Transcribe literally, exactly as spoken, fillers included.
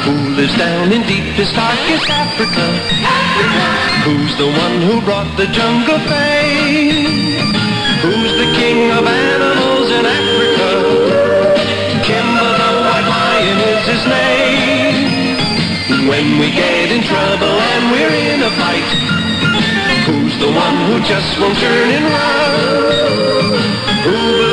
Who lives down in deepest, darkest Africa? Africa. Who's the one who brought the jungle fame? Who's the king of animals in Africa? Kimba the white lion is his name. When we get in trouble and we're in a fight, who's the one who just won't turn and run? Who